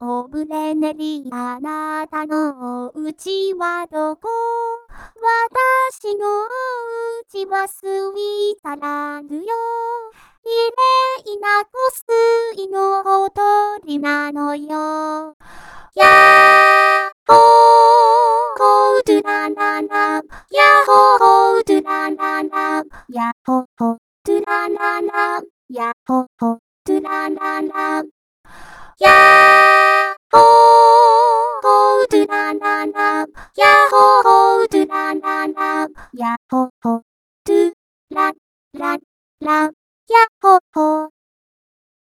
おぶれねりあなたのうちはどこ？私のうちはスイスランドよ。綺麗な湖水のほとりなのよ。やっほーほードゥラララ、やっほーほードゥラララ、やっほーほードゥラララ、やっほーほードゥラララ、やっほーほードゥラララ、やっほーほードゥラララ、やっほーほードゥラララ、やっほーほー